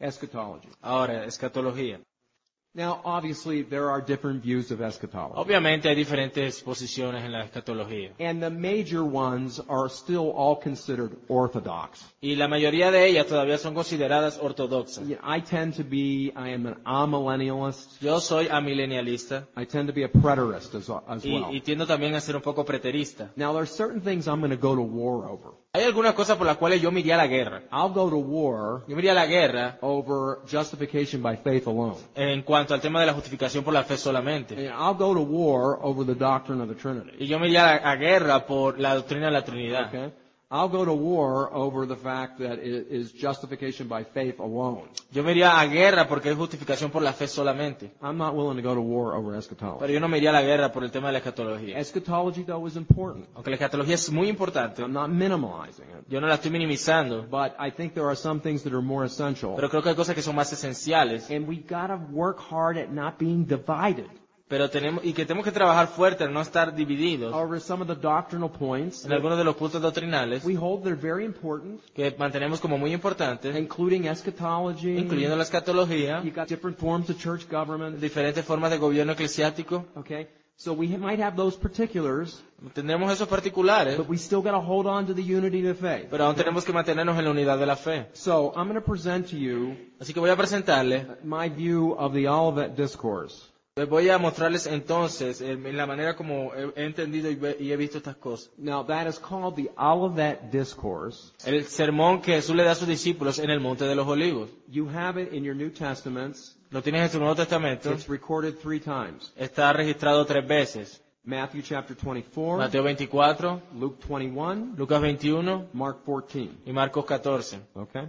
Eschatology. Ahora, escatología. Now, obviously, there are different views of eschatology. Obviamente hay diferentes posiciones en la escatología. And the major ones are still all considered orthodox. Y la mayoría de ellas todavía son consideradas ortodoxas. I am an amillennialist. Yo soy amilenialista I tend to be a preterist as well. y tiendo también a ser un poco preterista. Now, there are certain things I'm going to go to war over. Hay algunas cosas por las cuales yo me iría a la guerra. I'll go to war Yo me iría a la guerra over justification by faith alone. en cuanto al tema de la justificación por la fe solamente. And I'll go to war over the doctrine of the Trinity. Y yo me iría a guerra por la doctrina de la Trinidad. Okay? I'll go to war over the fact that it is justification by faith alone. Yo me iría a guerra porque es justificación por la fe solamente. I'm not willing to go to war over eschatology. Pero yo no me iría a la guerra por el tema de la escatología. Eschatology, though, is important. Aunque la escatología es muy importante, I'm not minimizing it. yo no la estoy minimizando, But I think there are some things that are more essential. pero creo que hay cosas que son más esenciales. And we've got to work hard at not being divided Pero tenemos que trabajar fuerte en no estar divididos over some of the doctrinal points en algunos de los puntos doctrinales we hold they're very important, que mantenemos como muy importantes, including eschatology. incluyendo la escatología, You've got different forms of church government. diferentes formas de gobierno eclesiástico. Okay? So we might have those particulars, Tenemos esos particulares, but we still got to hold on to the unity of the faith. pero aún tenemos que mantenernos en la unidad de la fe. So I'm going to present to you Así que voy a presentarles, my view of the Olivet Discourse. les voy a mostrarles entonces en la manera como he entendido y he visto estas cosas. Now that is called the Olivet Discourse. El sermón que Jesús le da a sus discípulos en el Monte de los Olivos. You have it in your New Testaments. Lo tienes en tu Nuevo Testamento. It's recorded 3 times. Está registrado 3 veces. Matthew chapter 24, Mateo 24, Luke 21, Lucas 21 Mark 14. y Marcos 14. Okay?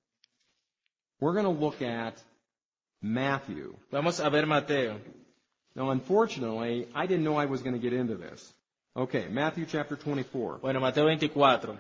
We're going to look at Matthew. Vamos a ver Mateo. Now, unfortunately, I didn't know I was going to get into this. Okay, Matthew chapter 24. Bueno, Mateo 24.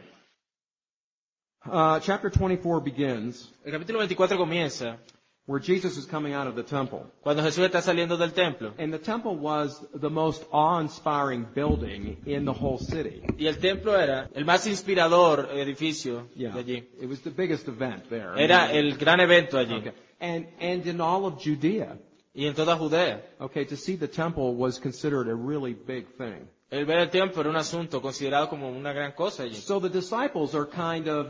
Chapter 24 begins El capítulo 24 comienza where Jesus is coming out of the temple. cuando Jesús está saliendo del templo. And the temple was the most awe-inspiring building in the whole city. Y el templo era el más inspirador edificio de allí. It was the biggest event there. Era el gran evento allí. Okay. And in all of Judea. Y en toda Judea. Okay, to see the temple was considered a really big thing. El ver el templo era un asunto considerado como una gran cosa allí. So the disciples are kind of,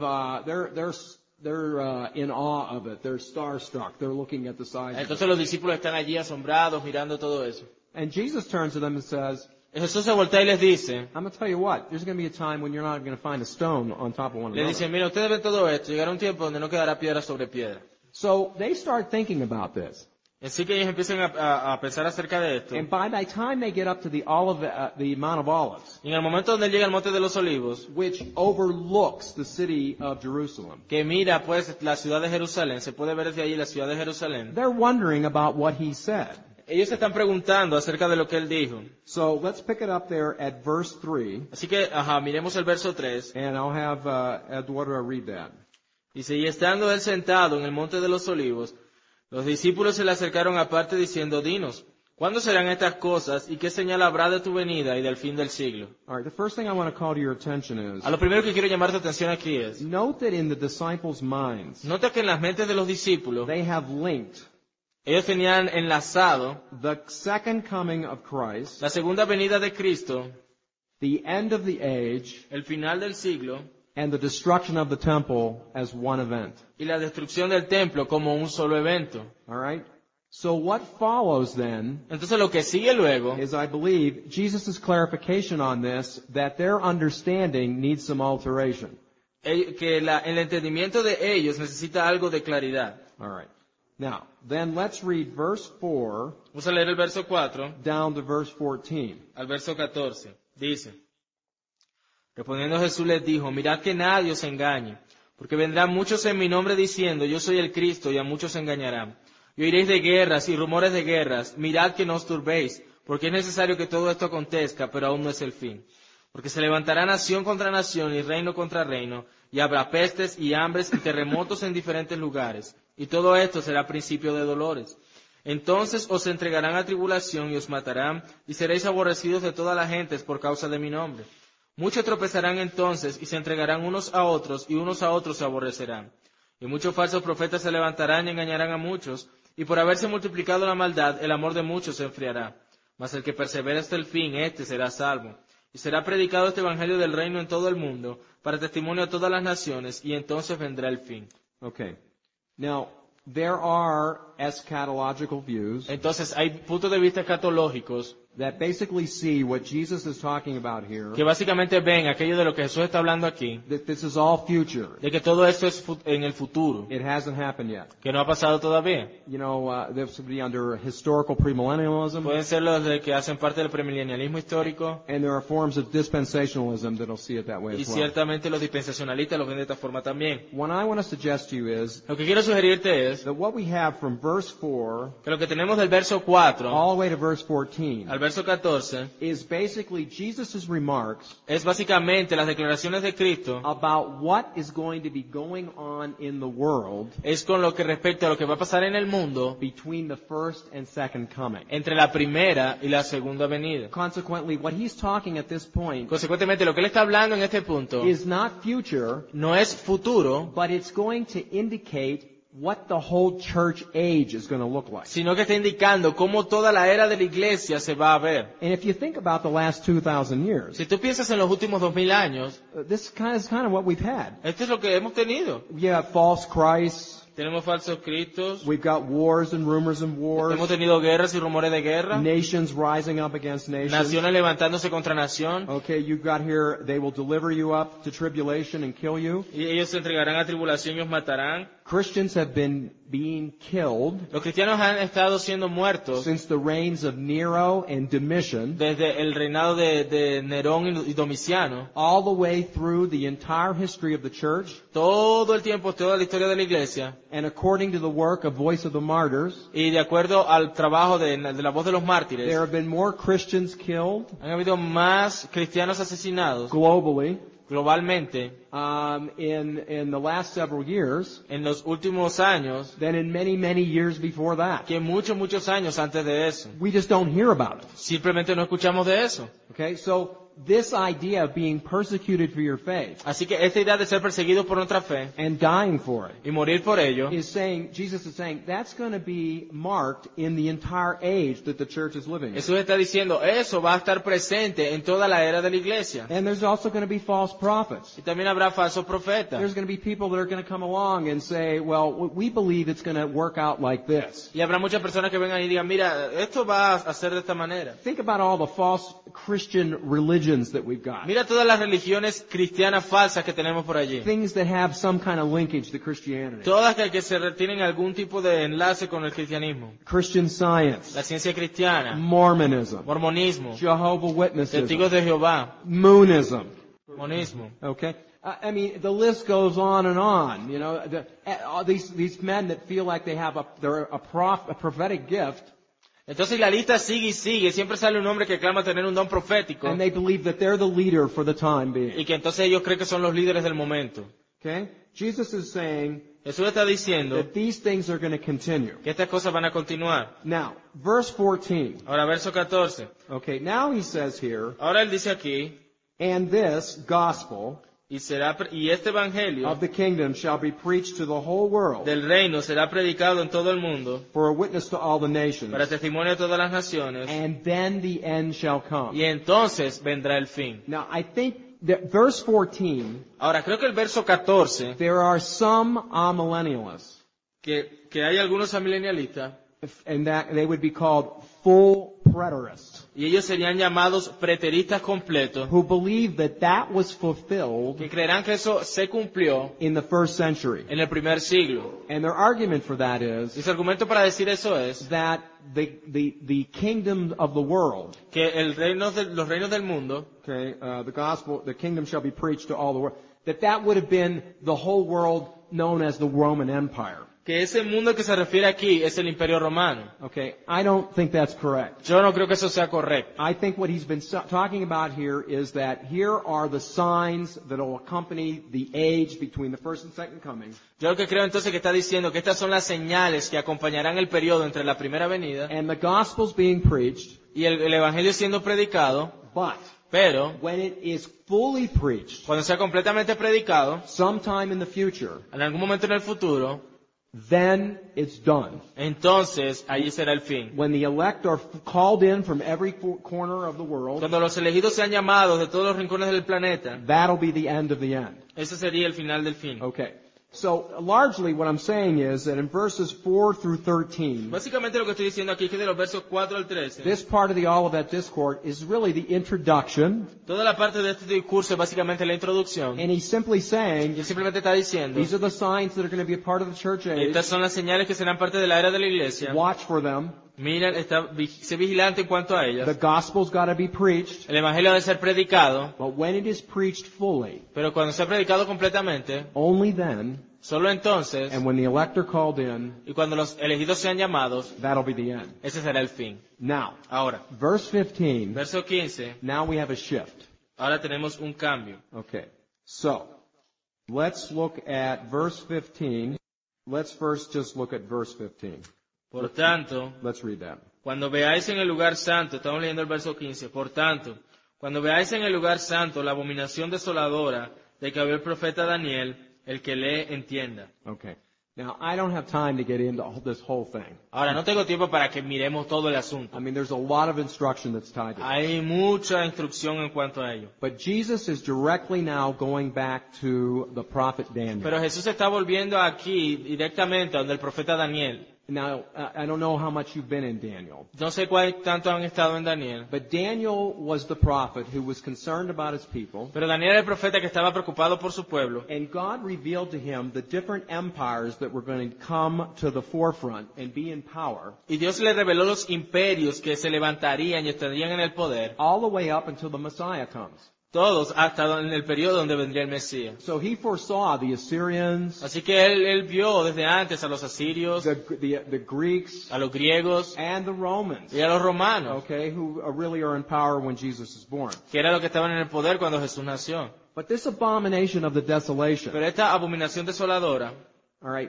they're in awe of it. They're starstruck. They're looking at the size of it. Entonces los discípulos están allí asombrados mirando todo eso. And Jesus turns to them and says, Jesús se voltea y les dice, I'm going to tell you what, there's going to be a time when you're not going to find a stone on top of one le another. dice, mira, ustedes ven todo esto, llegará un tiempo donde no quedará piedra sobre piedra. So they start thinking about this. Así que ellos empiezan a pensar acerca de esto. And by the time they get up to the Mount of Olives, Y en el momento donde él llega al Monte de los Olivos, which overlooks the city of Jerusalem, que mira pues la ciudad de Jerusalén, se puede ver desde allí la ciudad de Jerusalén, they're wondering about what he said. ellos se están preguntando acerca de lo que él dijo. So let's pick it up there at verse 3, Así que, miremos el verso 3. and I'll have Eduardo read that. Dice, y estando él sentado en el Monte de los Olivos, los discípulos se le acercaron aparte diciendo, dinos, ¿cuándo serán estas cosas y qué señal habrá de tu venida y del fin del siglo? All right, the first thing I want to call to your attention is, A lo primero que quiero llamar tu atención aquí es, note that in the disciples' minds, nota que en las mentes de los discípulos, they have linked ellos tenían enlazado the second coming of Christ, la segunda venida de Cristo, the end of the age, el final del siglo and the destruction of the temple as one event. y la destrucción del templo como un solo evento. All right? So what follows then Entonces lo que sigue luego is, I believe, Jesus' clarification on this, that their understanding needs some alteration. que el entendimiento de ellos necesita algo de claridad. All right. Now, then let's read verse 4 Vamos a leer el verso 4 down to verse 14. al verso 14. Dice, respondiendo Jesús les dijo, mirad que nadie os engañe, porque vendrán muchos en mi nombre diciendo, yo soy el Cristo, y a muchos engañarán. Y oiréis de guerras y rumores de guerras, mirad que no os turbéis, porque es necesario que todo esto acontezca, pero aún no es el fin. Porque se levantará nación contra nación y reino contra reino, y habrá pestes y hambres y terremotos en diferentes lugares. Y todo esto será principio de dolores. Entonces os entregarán a tribulación y os matarán, y seréis aborrecidos de todas las gentes por causa de mi nombre. Muchos tropezarán entonces y se entregarán unos a otros, y unos a otros se aborrecerán. Y muchos falsos profetas se levantarán y engañarán a muchos, y por haberse multiplicado la maldad, el amor de muchos se enfriará. Mas el que persevera hasta el fin, éste será salvo. Y será predicado este evangelio del reino en todo el mundo, para testimonio a todas las naciones, y entonces vendrá el fin. Okay. Now, there are eschatological views Entonces hay puntos de vista escatológicos that basically see what Jesus is talking about here, que básicamente ven aquello de lo que Jesús está hablando aquí, that this is all future. de que todo esto es en el futuro, It hasn't happened yet. que no ha pasado todavía. You know, this would be under historical premillennialism, Pueden ser los de que hacen parte del premilenialismo histórico, and there are forms of dispensationalism that'll see it that way y as well. ciertamente los dispensacionalistas los ven de esta forma también. What I want to suggest to you is Lo que quiero sugerirte es that what we have from verse 4 que lo que tenemos del verso 4 all the way to verse 14 al verso 14 is basically Jesus' remarks es básicamente las declaraciones de Cristo, about what is going to be going on in the world es con lo que respecta a lo que va a pasar en el mundo between the first and second coming. entre la primera y la segunda venida. Consequently, what he's talking at this point Consecuentemente, lo que él está hablando en este punto is not future, no es futuro, but it's going to indicate what the whole church age is going to look like. sino que está indicando cómo toda la era de la iglesia se va a ver. And if you think about the last 2,000 years, Si tú piensas en los últimos 2000 años, this is kind of what we've had. esto es lo que hemos tenido. You have false Christs. Tenemos falsos cristos, We've got wars and rumors and wars. hemos tenido guerras y rumores de guerra, Nations rising up against nations. naciones levantándose contra nación, Okay, you've got here, they will deliver you up to tribulation and kill you. y ellos se entregarán a tribulación y os matarán. Christians have been being killed Los cristianos han estado siendo muertos since the reigns of Nero and Domitian, desde el reinado de Nerón y Domiciano, all the way through the entire history of the church. todo el tiempo, toda la historia de la iglesia, And according to the work of Voice of the Martyrs, y de acuerdo al trabajo de la voz de los mártires, there have been more Christians killed han habido más cristianos asesinados globally globalmente in the last several years en los últimos años than in many, many years before that. que muchos años antes de eso. We just don't hear about it. Simplemente no escuchamos de eso. Okay, so this idea of being persecuted for your faith Así que esta idea de ser perseguidos por nuestra fe and dying for it y morir por ello, is saying, Jesus is saying, that's going to be marked in the entire age that the church is living in. Jesús está diciendo, eso va a estar presente en toda la era de la iglesia. And there's also going to be false prophets. Y también habrá falsos profetas. There's going to be people that are going to come along and say, well, we believe it's going to work out like this. Y habrá muchas personas que vengan y digan, mira, esto va a ser de esta manera. Think about all the false Christian religions that we've got. Mira todas las religiones cristianas falsas que tenemos por allí. Things that have some kind of linkage to Christianity. Todas que tienen algún tipo de enlace con el cristianismo. Christian Science, La ciencia cristiana, Mormonism, mormonismo, Jehovah's Witnesses, testigos de Jehová, Moonism. monismo. Okay? I mean, the list goes on and on. You know, these men that feel like they have a prophetic gift, Entonces la lista sigue y sigue. Siempre sale un hombre que clama tener un don profético. and they believe that they're the leader for the time being. Y que entonces ellos creen que son los líderes del momento. Okay? Jesus is saying Jesús está diciendo that these things are going to continue. que estas cosas van a continuar. Now, verse 14. Ahora, verso 14. Okay, now he says here, Ahora él dice aquí, and this gospel y este evangelio of the kingdom shall be preached to the whole world del reino será predicado en todo el mundo for a witness to all the nations, para testimonio de todas las naciones, and then the end shall come. y entonces vendrá el fin. Now, I think that verse 14, Ahora, creo que el verso 14, there are some amillennialists, que hay algunos amilenialistas, and that they would be called full preterists, y ellos serían llamados preteristas completos, who believe that that was fulfilled que creerán que eso se cumplió in the first century. en el primer siglo. And their argument for that Y is su argumento para decir eso es that the kingdom of the world, que los reinos del mundo, okay, the gospel, the kingdom shall be preached to all the world, that would have been the whole world known as the Roman Empire. que ese mundo que se refiere aquí es el Imperio Romano. Okay, I don't think that's correct. Yo no creo que eso sea correcto. I think what he's been talking about here is that here are the signs that will accompany the age between the first and second coming. Yo lo que creo entonces que está diciendo que estas son las señales que acompañarán el periodo entre la primera venida And the gospel's being preached, y el evangelio siendo predicado, but Pero when it is fully preached, cuando sea completamente predicado, sometime in the future, en algún momento en el futuro, then it's done. entonces allí será el fin. When the elect are called in from every corner of the world, Cuando los elegidos sean llamados de todos los rincones del planeta, that'll be the end of the end. ese sería el final del fin. Okay. So largely what I'm saying is that in verses 4 through 13, Básicamente lo que estoy diciendo aquí es que de los versos 4 al 13, this part of the Olivet Discourse is really the introduction, toda la parte de este discurso es básicamente la introducción. and he's simply Y saying, él simplemente está diciendo, these are the signs that are going to be a part of the church age. estas son las señales que serán parte de la era de la iglesia. Watch for them. Mira, sé vigilante en cuanto a The ellas. gospel's got to be preached, El evangelio debe ser predicado, but when it is preached fully, pero cuando sea predicado completamente, only then, solo entonces, and when the elect are called in, y cuando los elegidos sean llamados, that'll be the end. ese será el fin. Now, Ahora, verse 15, verso 15, now we have a shift. ahora tenemos un cambio. Okay. So, let's look at verse 15. Let's first just look at verse 15. Por tanto, Let's read that. cuando veáis en el lugar santo, estamos leyendo el verso 15, por tanto, cuando veáis en el lugar santo la abominación desoladora de que habló el profeta Daniel, el que lee entienda. Okay. Now, I don't have time to get into this whole thing. Ahora, no tengo tiempo para que miremos todo el I asunto. mean, there's a lot of instruction that's tied to it. Hay mucha instrucción en cuanto a ello. But Jesus is directly now going back to the prophet Daniel. Pero Jesús está volviendo aquí directamente a donde el profeta Daniel. Now, I don't know how much you've been in Daniel, No sé cuál tanto han estado en Daniel. but Daniel was the prophet who was concerned about his people, Pero Daniel era el profeta que estaba preocupado por su pueblo. and God revealed to him the different empires that were going to come to the forefront and be in power, Y Dios le reveló los imperios que se levantarían y estarían en el poder. all the way up until the Messiah comes. Todos hasta en el periodo donde vendría el Mesías. So he foresaw the Assyrians, Así que él vio desde antes a los asirios, the Greeks, a los griegos and the Romans, y a los romanos, okay, who really are in power when Jesus is born. que era lo que estaban en el poder cuando Jesús nació. But this abomination of the desolation, Pero esta abominación desoladora, all right,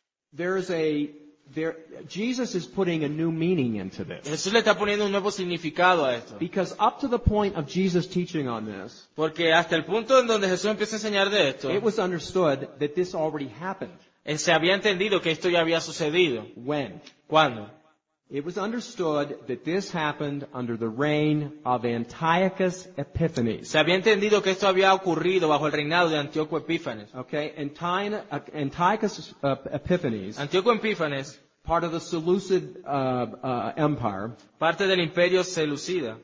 Jesus is putting a new meaning into this. Jesús le está poniendo un nuevo significado a esto. Because up to the point of Jesus teaching on this, Porque hasta el punto en donde Jesús empieza a enseñar de esto, it was understood that this already happened. se había entendido que esto ya había sucedido. When? ¿Cuándo? It was understood that this happened under the reign of Antiochus Epiphanes. Se había entendido que esto había ocurrido bajo el reinado de Antíoco Epífanes. Okay, Antiochus Epiphanes, Antíoco Epífanes, part of the Seleucid empire, parte del imperio Seleucida.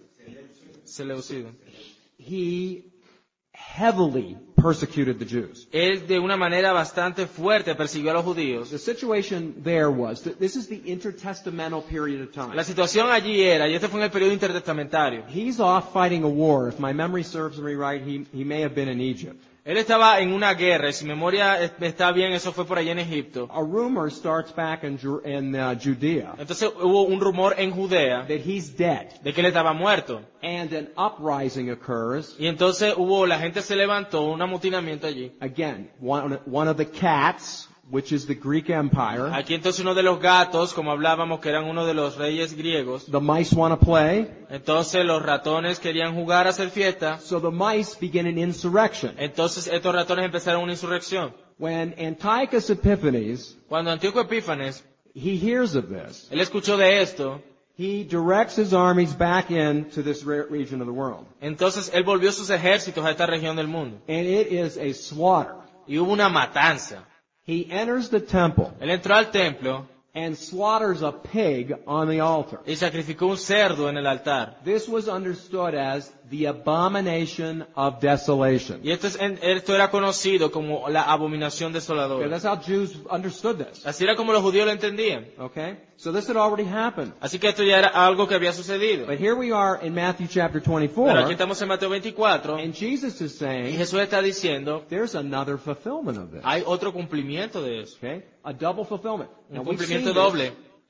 he heavily persecuted the Jews. Él de una manera bastante fuerte persiguió a los judíos. The situation there was that this is the intertestamental period of time. La situación allí era, y este fue en el periodo intertestamentario, He's off fighting a war. If my memory serves me right, he may have been in Egypt. él estaba en una guerra, y si mi memoria está bien, eso fue por allá en Egipto. A rumor starts back in Judea Entonces hubo un rumor en Judea that he's dead, de que él estaba muerto. and an uprising occurs. Y entonces la gente se levantó, un amotinamiento allí. Again, one of the cats, which is the Greek Empire. Aquí entonces uno de los gatos, como hablábamos, que eran uno de los reyes griegos. The mice want to play, Entonces los ratones querían jugar, hacer fiesta. so the mice begin an insurrection. Entonces estos ratones empezaron una insurrección. When Antiochus Epiphanes, Cuando Antíoco Epífanes, he hears of this, él escuchó de esto, he directs his armies back into this region of the world. entonces él volvió sus ejércitos a esta región del mundo. And it is a slaughter. Y hubo una matanza. He enters the temple Él entró al templo and slaughters a pig on the altar. y sacrificó un cerdo en el altar. This was understood as the abomination of desolation. Y esto era conocido como la abominación Okay, desoladora. that's how Jews understood this. Así era como los judíos lo entendían. Okay? So this had already happened. Así que esto ya era algo que había sucedido. But here we are in Matthew chapter Pero aquí 24, estamos en Mateo 24 and Jesus is y saying, Jesús está diciendo, there's another fulfillment of this. hay otro cumplimiento de eso. Okay? A double fulfillment. Un Now, we've seen cumplimiento this. doble.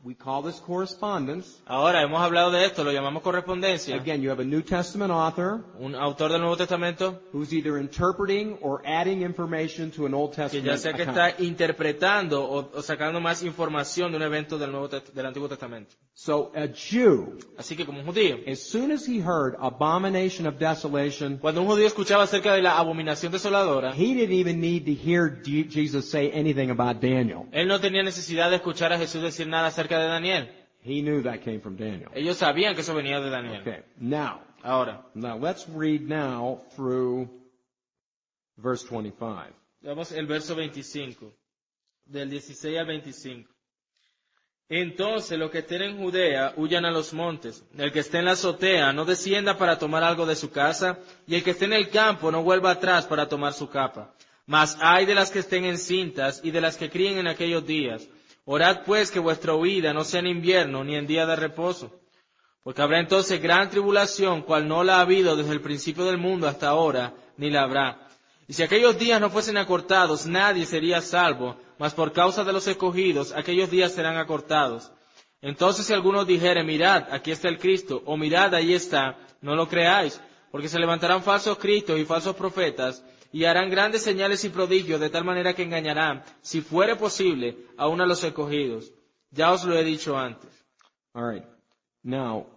We call this correspondence. Ahora, hemos hablado de esto, lo llamamos correspondencia. Again, you have a New Testament author Un autor del Nuevo Testamento who's either interpreting or adding information to an Old que Testament ya sea que account. está interpretando o sacando más información de un evento del Antiguo Testamento. So a Jew, Así que como un judío, as soon as he heard abomination of desolation, cuando un judío escuchaba acerca de la abominación desoladora, he didn't even need to hear Jesus say anything about Daniel. él no tenía necesidad de escuchar a Jesús decir nada acerca de Daniel. He knew that came from Daniel. Ellos sabían que eso venía de Daniel. Okay, now let's read now through verse 25. Vamos el verso 25, del 16 al 25. Entonces los que estén en Judea huyan a los montes. El que esté en la azotea no descienda para tomar algo de su casa, y el que esté en el campo no vuelva atrás para tomar su capa. Mas ay de las que estén encintas y de las que críen en aquellos días. Orad pues que vuestra huida no sea en invierno ni en día de reposo. Porque habrá entonces gran tribulación, cual no la ha habido desde el principio del mundo hasta ahora, ni la habrá. Y si aquellos días no fuesen acortados, nadie sería salvo, mas por causa de los escogidos, aquellos días serán acortados. Entonces si alguno dijere, mirad, aquí está el Cristo, o mirad, ahí está, no lo creáis, porque se levantarán falsos cristos y falsos profetas, y harán grandes señales y prodigios, de tal manera que engañarán, si fuere posible, aún a los escogidos. Ya os lo he dicho antes. All right. Now,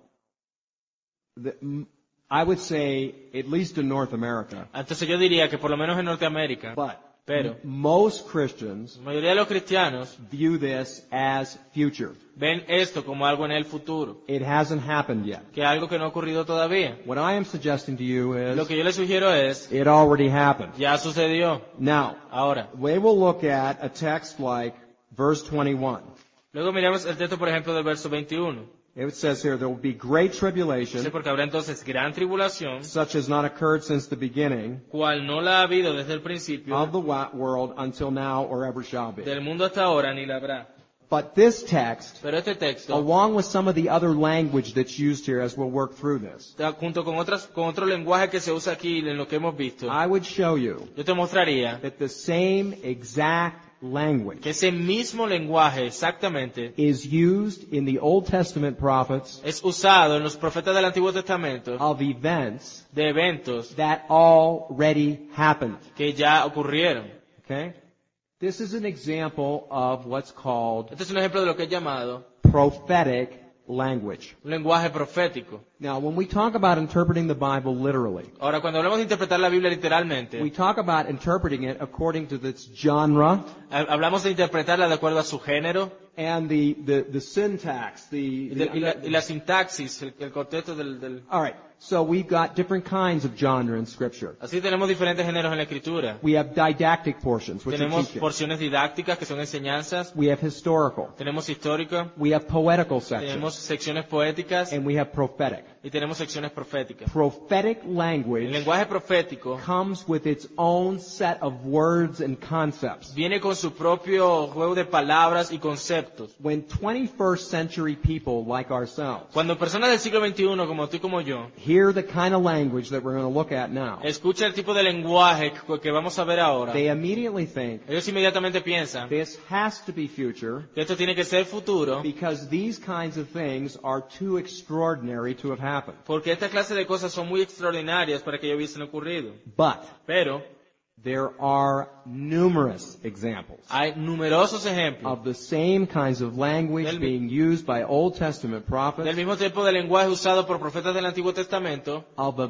I would say, at least in North America, Entonces yo diría que por lo menos en Norteamérica, pero most Christians la mayoría de los cristianos view this as future. ven esto como algo en el futuro, It hasn't happened yet. que algo que no ha ocurrido todavía. What I am suggesting to you Lo is, que yo le sugiero es, it already happened. ya sucedió. Now, Ahora, we will look at a text like verse 21. luego miramos el texto, por ejemplo, del verso 21. It says here, there will be great Dice, tribulation, porque habrá entonces gran tribulación, such as not occurred since the beginning cual no la ha habido desde el principio of the world until now or ever shall be. del mundo hasta ahora, ni la habrá. But this text, Pero este texto, along with some of the other language that's used here as we'll work through this, junto con otro lenguaje que se usa aquí en lo que hemos visto, I would show you yo te mostraría that the same exact language que ese mismo lenguaje exactamente is used in the Old Testament prophets es usado en los profetas del Antiguo Testamento of events de eventos that already happened. que ya ocurrieron. Okay? This is an example of what's called Este es un ejemplo de lo que es llamado prophetic language. un lenguaje profético. Now, when we talk about interpreting the Bible literally, Ahora, cuando hablamos de interpretar la Biblia literalmente, we talk about interpreting it according to its genre hablamos de interpretarla de acuerdo a su género and the syntax, y la sintaxis, el contexto del... All right. So we've got different kinds of genre in Scripture. Así tenemos diferentes géneros en la Escritura. We have didactic portions, which are Tenemos teaching. porciones didácticas que son enseñanzas, We have historical. tenemos histórica, We have poetical sections. tenemos secciones poéticas And we have prophetic. y tenemos secciones proféticas. Prophetic El language lenguaje profético comes with its own set of words and concepts. viene con su propio juego de palabras y conceptos. When 21st century people like ourselves Cuando personas del siglo XXI, como tú y como yo, hear the kind of language that we're going to look at now, escuchan el tipo de lenguaje que vamos a ver ahora, they immediately think ellos inmediatamente piensan this has to be future que esto tiene que ser futuro, because these kinds of things are too extraordinary to have happened. porque esta clase de cosas son muy extraordinarias para que ya hubiesen ocurrido. But Pero there are numerous examples hay numerosos ejemplos of the same kinds of language Del- being used by Old Testament del prophets, mismo tipo de lenguaje usado por profetas del Antiguo Testamento,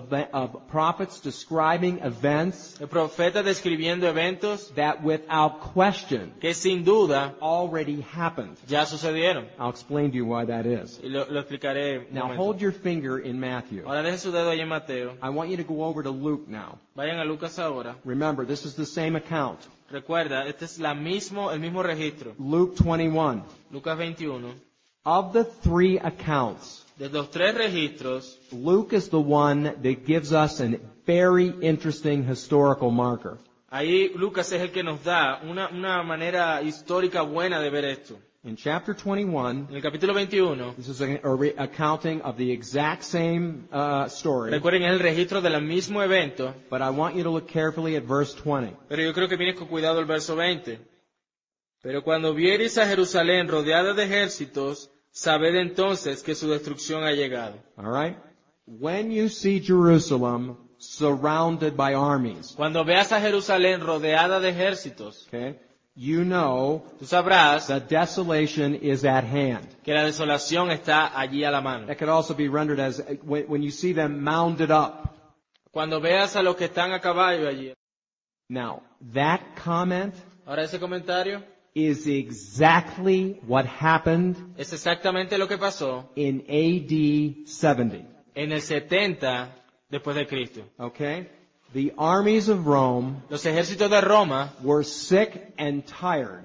of prophets describing events de profetas describiendo eventos that without question que sin duda already happened. ya sucedieron. I'll explain to you why that is. Y lo explicaré un Now momento. hold your finger in Matthew. Ahora dejen su dedo ahí en Mateo. I want you to go over to Luke now. Vayan a Lucas ahora. Remember, this is the same account. Recuerda, este es el mismo registro. Luke 21. Lucas 21. Of the three accounts, De los tres registros, Luke is the one that gives us a very interesting historical marker. ahí Lucas es el que nos da una manera histórica buena de ver esto. In chapter 21, En el capítulo 21, this is a accounting of the exact same story, recuerden, es el registro del mismo evento, but I want you to look carefully at verse 20. pero yo creo que vienes con cuidado el verso 20. Pero cuando viereis a Jerusalén rodeada de ejércitos, sabed entonces que su destrucción ha llegado. All right? When you see Jerusalem surrounded by armies, Cuando veas a Jerusalén rodeada de ejércitos, okay, you know tú sabrás the desolation is at hand. que la desolación está allí a la mano. That could also be rendered as when you see them mounded up. Cuando veas a los que están a caballo allí. Now, that comment Ahora ese comentario is exactly what happened es exactamente lo que pasó in AD 70. en el 70 después de Cristo. Okay? The armies of Rome Los ejércitos de Roma were sick and tired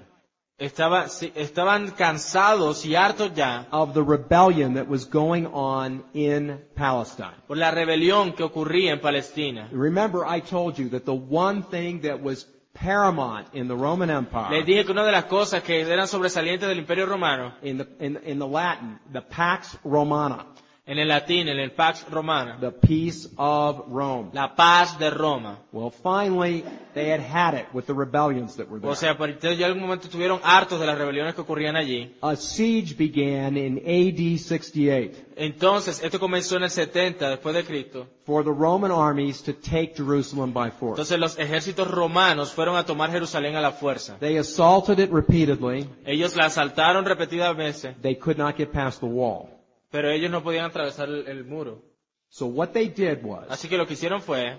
estaban cansados y hartos ya of the rebellion that was going on in Palestine. por la rebelión que ocurría en Palestina. Remember, I told you that the one thing that was paramount in the Roman Empire, Les dije que una de las cosas que eran sobresalientes del Imperio Romano, in the Latin, the Pax Romana, en el latín, en el Pax Romana, the peace of Rome. la paz de Roma. Well, finally, they had it with the rebellions that were there. O sea, ya en algún momento estuvieron hartos de las rebeliones que ocurrían allí. A siege began in AD 68 Entonces, esto comenzó en el 70 después de Cristo. for the Roman armies to take Jerusalem by force. Entonces los ejércitos romanos fueron a tomar Jerusalén a la fuerza. They assaulted it repeatedly. Ellos la asaltaron repetidas veces, They could not get past the wall. pero ellos no podían atravesar el muro. So what they did was, Así que lo que hicieron fue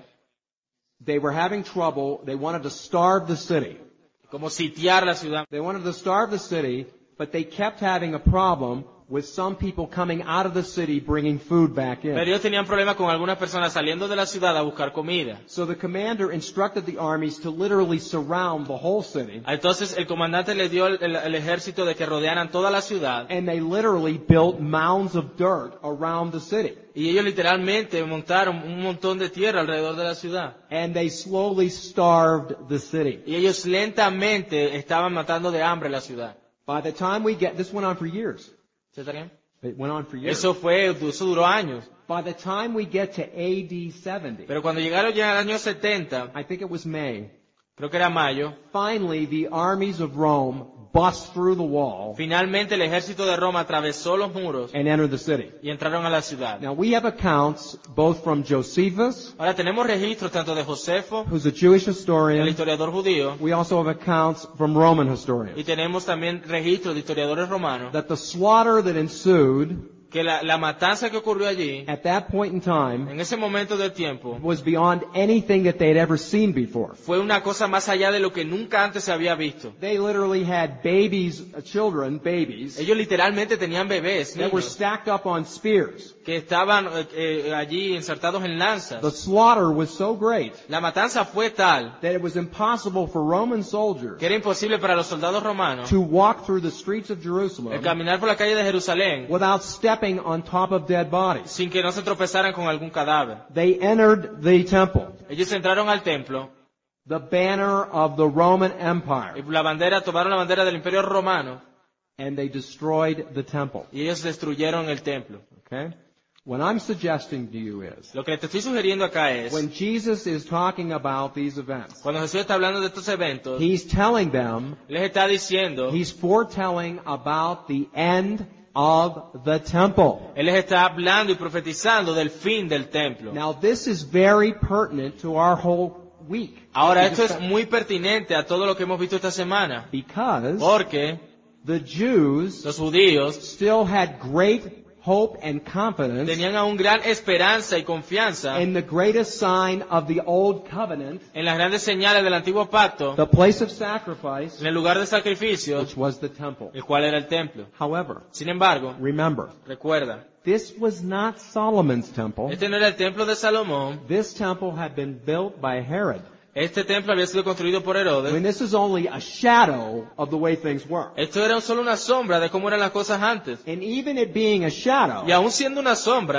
they were having trouble. They wanted to starve the city. como sitiar la ciudad. They wanted to starve the city, but they kept having a problem with some people coming out of the city bringing food back Pero in. ellos tenían problemas con algunas personas saliendo de la ciudad a buscar comida. So the commander instructed the armies to literally surround the whole city. Entonces el comandante le dio el ejército de que rodearan toda la ciudad And they literally built mounds of dirt around the city. y ellos literalmente montaron un montón de tierra alrededor de la ciudad. And they slowly starved the city. Y ellos lentamente estaban matando de hambre la ciudad. By the time we get, this went on for years. ¿Sí está bien? It went on for years. Eso duró años. By the time we get to AD 70, Pero cuando llegaron ya al año 70, I think it was May, creo que era mayo, finally the armies of Rome bust through the wall finalmente el ejército de Roma atravesó los muros and entered the city. y entraron a la ciudad. Now we have accounts both from Josephus, Ahora tenemos registros tanto de Josefo, who's a Jewish el historian. historiador judío, We also have accounts from Roman y historians tenemos también registros de historiadores romanos, that the slaughter that ensued que la matanza que ocurrió allí, at that point in time en ese momento del tiempo, was beyond anything that they had ever seen before. fue una cosa más allá de lo que nunca antes se había visto. They literally had babies, children, babies, Ellos literalmente tenían bebés, that were niños, stacked up on spears. que estaban allí insertados en lanzas. The slaughter was so great La matanza fue tal that it was impossible for Roman soldiers que era imposible para los soldados romanos to walk through the streets of el Jerusalem caminar por la calle de Jerusalén without stepping on top of dead bodies. sin que no se tropezaran con algún cadáver. They entered the temple, Ellos entraron al templo the banner of the Roman y Empire, tomaron la bandera del Imperio Romano and they destroyed the temple. y ellos destruyeron el templo. Okay? What I'm suggesting to you is, Lo que te estoy sugiriendo acá es, when Jesus is talking about these events, cuando Jesús está hablando de estos eventos, He's telling them, les está diciendo, He's foretelling about the end of the temple. Él les está hablando y profetizando del fin del templo. Now this is very pertinent to our whole week. Ahora, esto es muy pertinente a todo lo que hemos visto esta semana, Because porque the Jews los judíos still had great hope and confidence tenían aún gran esperanza y confianza in the greatest sign of the old covenant, en las grandes señales del antiguo pacto, the place of sacrifice, en el lugar de sacrificio, which was the temple. el cual era el templo. However, Sin embargo, remember, recuerda, this was not Solomon's temple. este no era el templo de Salomón, This temple had been built by Herod. este templo había sido construido por I Herodes. mean, this is only a shadow of the way things were. Esto era solo una sombra de cómo eran las cosas antes. And even it being a shadow, Y aún siendo una sombra,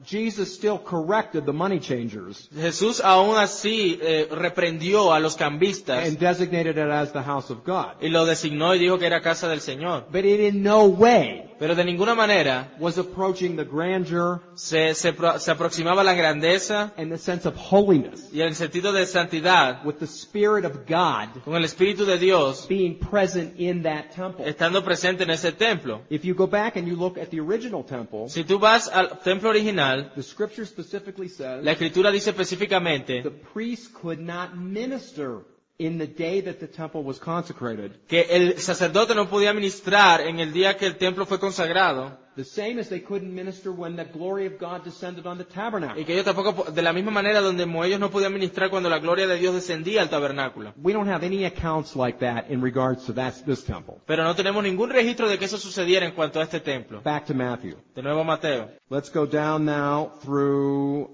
Jesus still corrected the money changers Jesús aún así reprendió a los cambistas and designated it as the house of God. y lo designó y dijo que era casa del Señor. But it in no way Pero de ninguna manera was approaching the grandeur se aproximaba a la grandeza and the sense of holiness y el sentido de santidad with the Spirit of God con el Espíritu de Dios being present in that temple. estando presente en ese templo. If you go back and you look at the original temple, Si tú vas al templo original, the scripture specifically says la Escritura dice específicamente the priest could not minister in the day that the temple was consecrated. que el sacerdote no podía ministrar en el día que el templo fue consagrado The same as they couldn't minister when the glory of God descended on the y tabernacle. que ellos tampoco, de la misma manera donde ellos no podían ministrar cuando la gloria de Dios descendía al tabernáculo. We don't have any accounts like that in regards to this temple. Pero no tenemos ningún registro de que eso sucediera en cuanto a este templo. Back to Matthew. De nuevo Mateo. Let's go down now through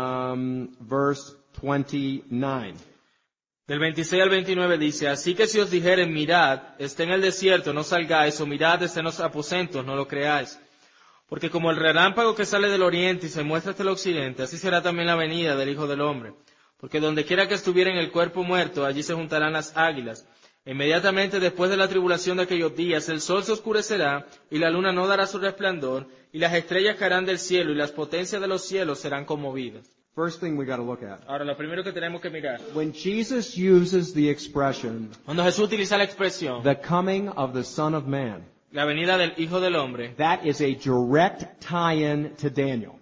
verse 29. Del 26 al 29 dice, así que si os dijeren, mirad, está en el desierto, no salgáis, o mirad, está en los aposentos, no lo creáis. Porque como el relámpago que sale del oriente y se muestra hasta el occidente, así será también la venida del Hijo del Hombre. Porque donde quiera que estuvieren el cuerpo muerto, allí se juntarán las águilas. Inmediatamente después de la tribulación de aquellos días, el sol se oscurecerá, y la luna no dará su resplandor, y las estrellas caerán del cielo, y las potencias de los cielos serán conmovidas. First thing we got to look at. Ahora, lo primero que tenemos que mirar, When Jesus uses the expression, cuando Jesús utiliza la expresión, the coming of the Son of Man, la venida del Hijo del Hombre, that is a direct tie-in to Daniel.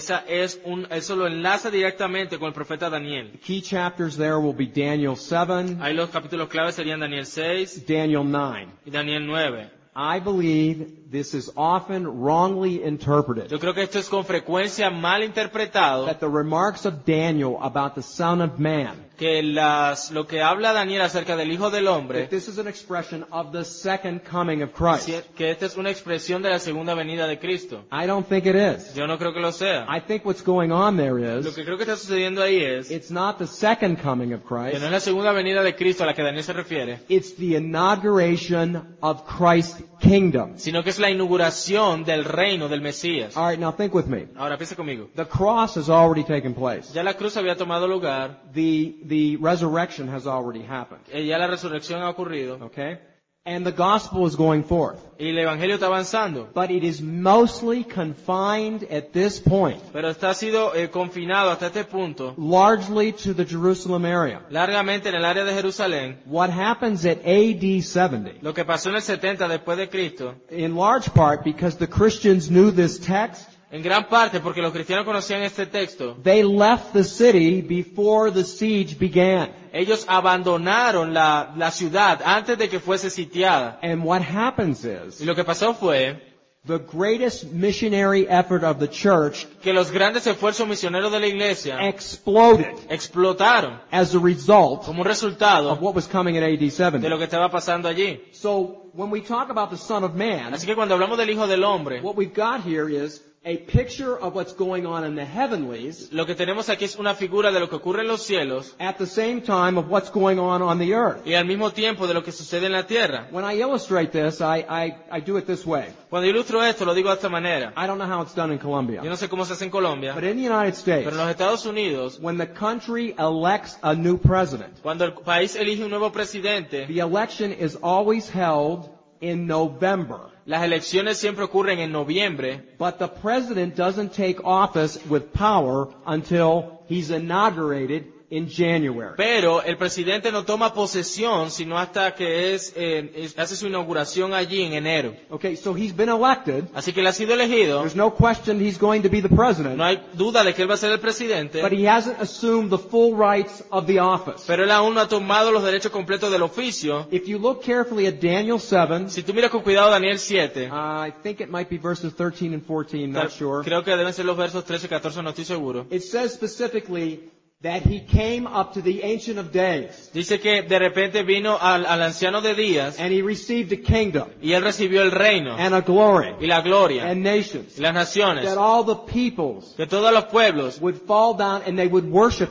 eso lo enlaza directamente con el profeta Daniel. The key chapters there will be Daniel 7, Ahí los capítulos claves serían Daniel 6 Daniel 9. y Daniel 9. I believe this is often wrongly interpreted. Yo creo que esto es con frecuencia mal interpretado, That the remarks of Daniel about the Son of Man, que lo que habla Daniel acerca del Hijo del that Hombre, this is an expression of the second coming of Christ. que esta es una expresión de la segunda venida de Cristo. I don't think it is. Yo no creo que lo sea. I think what's going on there Lo is, que creo que está sucediendo ahí es it's not the second coming of que Christ, no es la segunda venida de Cristo a la que Daniel se refiere, it's the inauguration of Christ's kingdom. sino que es la inauguración del reino del Mesías. All right, now think with me. Ahora piensa conmigo. The cross has already taken place. Ya la cruz había tomado lugar, The resurrection has already happened. ya la resurrección ha ocurrido, Okay? And the gospel is going forth. y el evangelio está avanzando, But it is mostly confined at this point, pero ha sido confinado hasta este punto, largely to the Jerusalem area. largamente en el área de Jerusalén. What happens at AD 70, Lo que pasó en el 70 después de Cristo, in large part because the Christians knew this text, en gran parte porque los cristianos conocían este texto, they left the city before the siege began. ellos abandonaron la ciudad antes de que fuese sitiada. And what happens Y is, lo que pasó fue the greatest missionary effort of the church que los grandes esfuerzos misioneros de la iglesia exploded explotaron as a result como un resultado of what was coming at AD de 70. lo que estaba pasando allí. So, when we talk about the Son of Man, Así que cuando hablamos del Hijo del Hombre, what we've got here is a picture of what's going on in the heavenlies lo que tenemos aquí es una figura de lo que ocurre en los cielos at the same time of what's going on the earth. y al mismo tiempo de lo que sucede en la tierra. When I illustrate this, I do it this way. Cuando ilustro esto, lo digo de esta manera. I don't know how it's done in Colombia. Yo no sé cómo se hace en Colombia, But in the United States, pero en los Estados Unidos, when the country elects a new president, cuando el país elige un nuevo presidente, the election is always held in November. las elecciones siempre ocurren en noviembre, But the president doesn't take office with power until he's inaugurated in January. pero el presidente no toma posesión sino hasta que hace su inauguración allí en enero. Okay, so he's been elected. Así que él ha sido elegido, There's no question he's going to be the president. no hay duda de que él va a ser el presidente, But he hasn't assumed the full rights of the office. pero él aún no ha tomado los derechos completos del oficio. If you look carefully at Daniel 7, Si tú miras con cuidado Daniel 7, I think it might be verses 13 and 14, not sure. creo que deben ser los versos 13 y 14, no estoy seguro. It says specifically that he came up to the Ancient of Days, Dice que de repente vino al anciano de días and he received a kingdom, y él recibió el reino and a glory, y la gloria and nations, y las naciones, that all the peoples que todos los pueblos would fall down and they would worship him.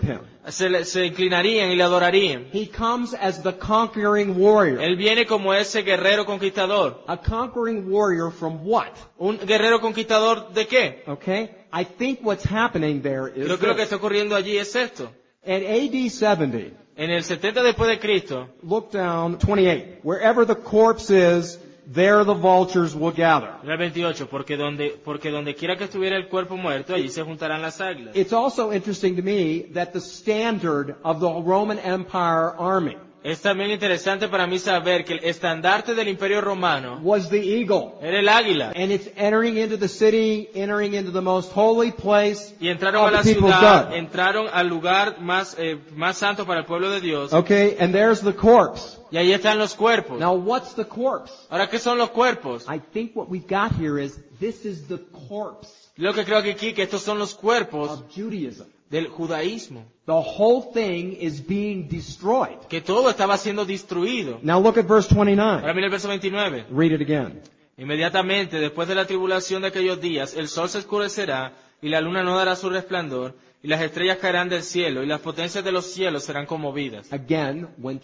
se inclinarían y le adorarían. He comes as the conquering warrior. Él viene como ese guerrero conquistador. A conquering warrior from what? ¿Un guerrero conquistador de qué? Okay? I think what's happening there is Creo que lo que this. está ocurriendo allí es esto. At AD 70, En el 70 después de Cristo, look down, 28. Wherever the corpse is, there the vultures will gather. en el 28, porque donde quiera que estuviera el cuerpo muerto, allí se juntarán las águilas. It's also interesting to me that the standard of the Roman Empire army Es también interesante para mí saber que el estandarte del Imperio Romano was the eagle. era el águila. And it's entering into the city, entering into the most holy place Y entraron a of la the people's ciudad, God. entraron al lugar más santo para el pueblo de Dios. Okay, and there's the corpse. Y ahí están los cuerpos. Now what's the corpse? Ahora, ¿qué son los cuerpos? I think what we've got here is, this is the corpse Lo que creo que aquí, que estos son los cuerpos of Judaism. del judaísmo. The whole thing is being destroyed. Que todo estaba siendo destruido. Now look at verse 29. Ahora mira el verso 29. Read it again. Inmediatamente después de la tribulación de aquellos días, el sol se oscurecerá y la luna no dará su resplandor y las estrellas caerán del cielo y las potencias de los cielos serán conmovidas. Again, when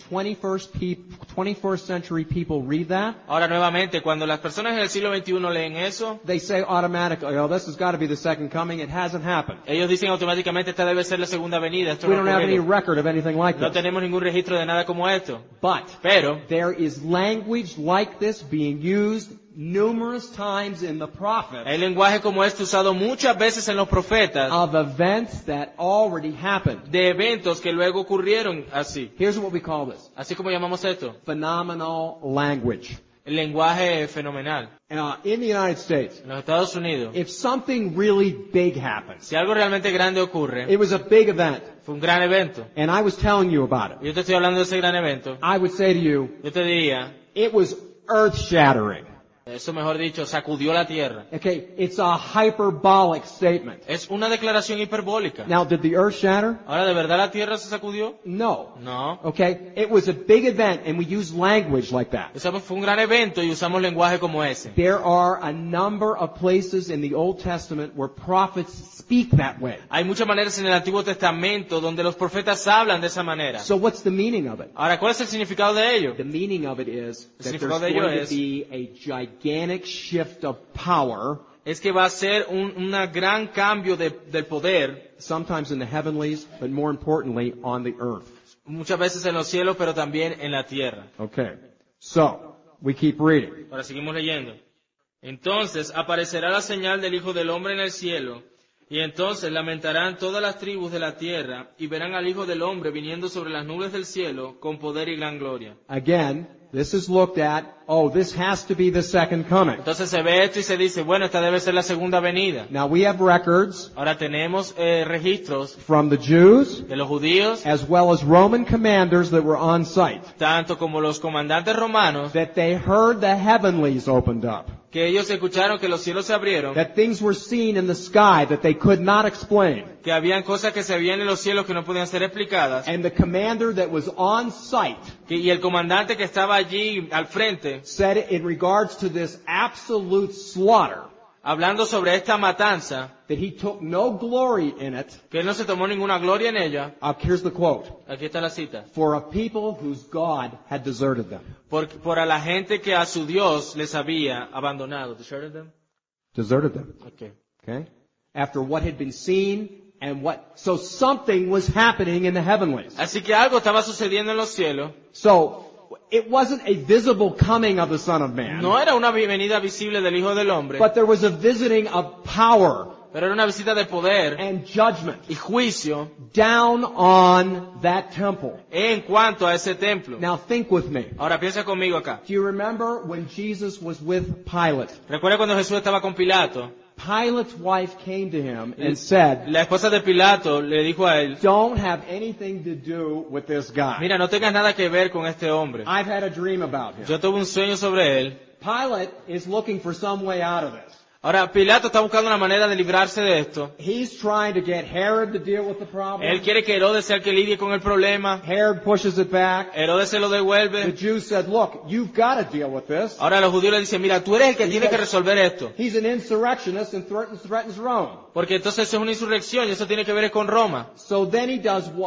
21st century people read that, Ahora nuevamente, cuando las personas en el siglo XXI leen eso, they say automatically, oh, this has got to be the second coming. It hasn't happened. ellos dicen automáticamente esta debe ser la segunda venida. Esto We no don't ha have any ocurrido. record of anything like No this. tenemos ningún registro de nada como esto. But Pero there is language like this being used numerous times in the prophets hay lenguaje como este usado muchas veces en los profetas of events that already happened. de eventos que luego ocurrieron así. Here's what we call this. Así como llamamos esto, Phenomenal language. el lenguaje fenomenal. In the United States, En los Estados Unidos, if something really big happens, si algo realmente grande ocurre, it was a big event, fue un gran evento, and I was telling you about it, y yo te estoy hablando de ese gran evento, I would say to you, yo te diría, it was earth-shattering. eso mejor dicho, sacudió la tierra. Okay, it's a hyperbolic statement. Es una declaración hiperbólica. Now, did the earth shatter? Ahora, ¿de verdad la tierra se sacudió? No. No. Okay, it was a big event, and we use language like that. Eso fue un gran evento y usamos lenguaje como ese. There are a number of places in the Old Testament where prophets speak that way. Hay muchas maneras en el Antiguo Testamento donde los profetas hablan de esa manera. So what's the meaning of it? Ahora, ¿cuál es el significado de ello? The meaning of it is that there's significado de ello going to es- be a gigantic shift of power, Es que va a ser un gran cambio del poder, sometimes in the heavenlies, but more importantly, on the earth. muchas veces en los cielos, pero también en la tierra. Okay. So, we keep reading. Ahora seguimos leyendo. Entonces aparecerá la señal del Hijo del Hombre en el cielo, y entonces lamentarán todas las tribus de la tierra, y verán al Hijo del Hombre viniendo sobre las nubes del cielo con poder y gran gloria. Again, this is looked at, oh, this has to be the second coming. Entonces se ve esto y se dice, bueno, esta debe ser la segunda venida. Now we have records Ahora tenemos registros from the Jews de los judíos, as well as Roman commanders that were on site tanto como los comandantes romanos, that they heard the heavenlies opened up, que ellos escucharon que los cielos se abrieron, that things were seen in the sky that they could not explain. que habían cosas que se veían en los cielos que no podían ser explicadas, And the commander that was on site y el comandante que estaba allí al frente, said in regards to this absolute slaughter hablando sobre esta matanza, that he took no glory in it. que él no se tomó ninguna gloria en ella. Here's the quote. Aquí está la cita. For a people whose God had deserted them. Por a la gente que a su Dios les había abandonado. Deserted them? Deserted them. Okay. Okay? After what had been seen and so something was happening in the heavenlies. Así que algo estaba sucediendo en los cielos. So, it wasn't a visible coming of the Son of Man. No era una venida visible del Hijo del Hombre, But there was a visiting of power pero era una visita de poder and judgment y juicio down on that temple. en cuanto a ese templo. Now think with me. Ahora piensa conmigo acá. Do you remember when Jesus was with Pilate? Recuerda cuando Jesús estaba con Pilato. Pilate's wife came to him and said, La esposa de Pilato le dijo a él, don't have anything to do with this guy. mira, no tengas nada que ver con este hombre. I've had a dream about him. Yo tuve un sueño sobre él. Pilate is looking for some way out of this. Ahora, Pilato está buscando una manera de librarse de esto. He's trying to get Herod to deal with the Él problem. quiere que Herodes sea el que lidie con el problema. Herod pushes it back. Herodes se lo The devuelve. Jews said, look, you've got to deal with this. Ahora los judíos le dicen, mira, tú eres el que tiene que resolver esto. He's an insurrectionist and threatens Rome. Porque entonces eso es una insurrección y eso tiene que ver con Roma. So then he does what?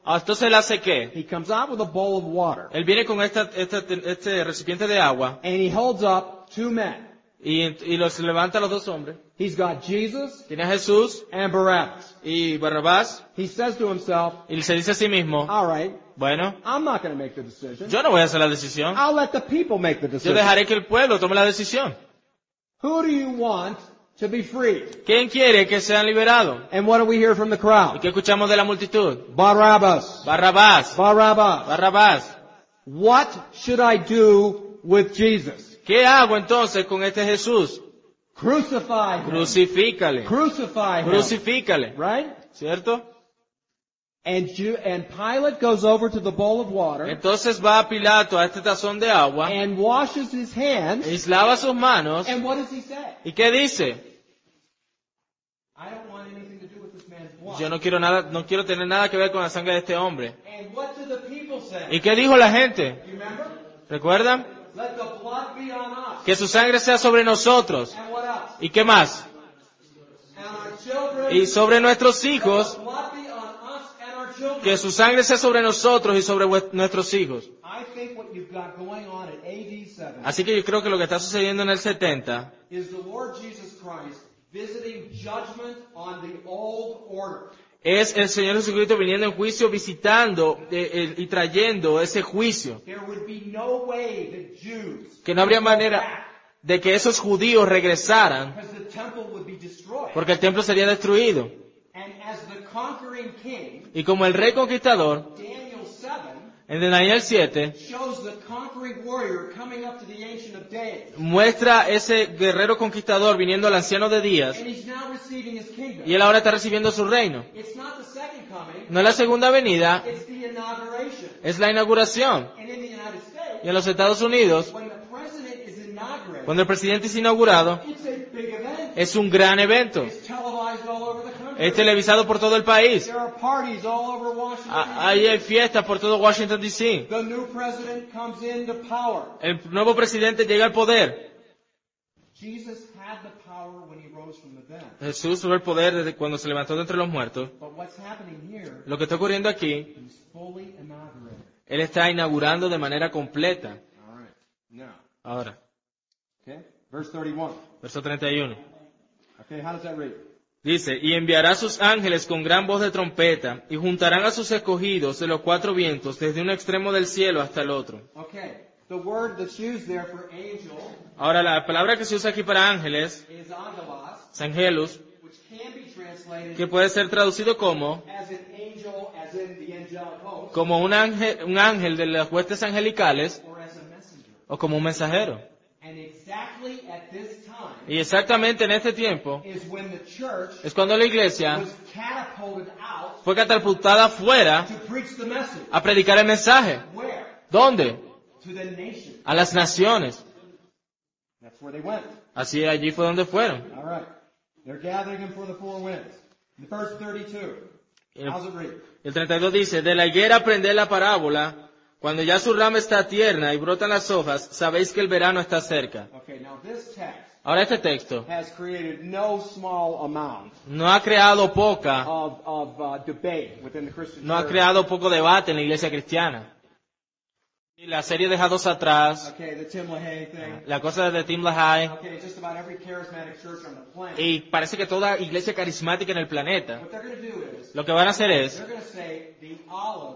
Entonces él hace qué? He comes out with a bowl of water. Él viene con este recipiente de agua And he holds up two men. y los levanta a los dos hombres. He's got Jesus Tiene a Jesús and Barabbas. y Barrabás He says to himself, y se dice a sí mismo, all right, bueno, I'm not going to make the decision. yo no voy a hacer la decisión. I'll let the people make the Yo decision. dejaré que el pueblo tome la decisión. Who do you want to be freed? ¿Quién quiere que sean liberados? And what do we hear from the ¿Y crowd? qué escuchamos de la multitud? Barabbas. Barrabás, Barabbas. Barrabás. What should I do with Jesus? ¿Qué hago entonces con este Jesús? Crucify him. Crucifícale, Crucify him. crucifícale, Right? ¿cierto? And Pilate goes over to the bowl of water Entonces va Pilato a este tazón de agua and washes his hands. y lava sus manos. And what does he say? ¿Y qué dice? I don't want anything to do with this man's blood. Yo no quiero tener nada que ver con la sangre de este hombre. And what do the people say? ¿Y qué dijo la gente? You remember? ¿Recuerdan? Let the blood be on us. Que su sangre sea sobre nosotros. And what else? ¿Y qué más? And our children. Y sobre nuestros hijos, Let the blood be on us and our children. que su sangre sea sobre nosotros y sobre nuestros hijos. I think what you've got going on at AD 7 Así que yo creo que lo que está sucediendo en el 70 is the Lord Jesus Christ visiting judgment on the old order. es el Señor Jesucristo viniendo en juicio, visitando y trayendo ese juicio. There would be no way that Jews Que no habría could go manera back de que esos judíos regresaran, because the temple would be destroyed. porque el templo sería destruido. And as the conquering king, Y como el rey conquistador, Daniel 7 en Daniel 7, shows the conquering warrior coming up to the Ancient of Days. muestra ese guerrero conquistador viniendo al anciano de días, And he's now receiving his kingdom. y él ahora está recibiendo su reino. It's not the second coming, No es la segunda venida, it's the inauguration. es la inauguración. And in the United States, Y en los Estados Unidos, when the president is inaugurated, cuando el presidente es inaugurado, it's a big event. es un gran evento. It's televised all over the country. Es televisado por todo el país. There are parties all over Washington. Ahí hay fiestas por todo Washington, D.C. The new president comes into power. El nuevo presidente llega al poder. Jesus had the power when he rose from the dead. Jesús tuvo el poder desde cuando se levantó de entre los muertos. But what's happening here, Lo que está ocurriendo aquí, he's fully inaugurated. Él está inaugurando de manera completa. All right. Now, Ahora, okay, verse 31. verso 31. Okay, how does that read? Dice, y enviará sus ángeles con gran voz de trompeta, y juntarán a sus escogidos de los cuatro vientos, desde un extremo del cielo hasta el otro. Okay, the word that's used there for angel Ahora, la palabra que se usa aquí para ángeles, is angelos, es angelus, which can be translated que puede ser traducido como as an angel, as in the angelic host, un ángel de las huestes angelicales, or as a messenger. o como un mensajero. And exactly at this time Y exactamente en este tiempo, is when the church es cuando la iglesia was catapulted out fue catapultada afuera to preach the message. a predicar el mensaje. Where? ¿Dónde? To the nation. A las naciones. That's where they went. Así allí fue donde fueron. All right. They're gathering them for the four winds. The verse 32. How's it read? El 32 dice, de la higuera aprended la parábola, cuando ya su rama está tierna y brotan las hojas, sabéis que el verano está cerca. Okay, now this text Ahora este texto has created no small amount no ha creado poca, of debate within the Christian no ha church. creado poco debate en la iglesia cristiana. Y la serie Dejados atrás, Okay, the Tim LaHaye thing. la cosa de Tim LaHaye, Okay, just about every charismatic church on the planet. y parece que toda iglesia carismática en el planeta, What they're going to do is lo que van a hacer es, they're going to say the olive,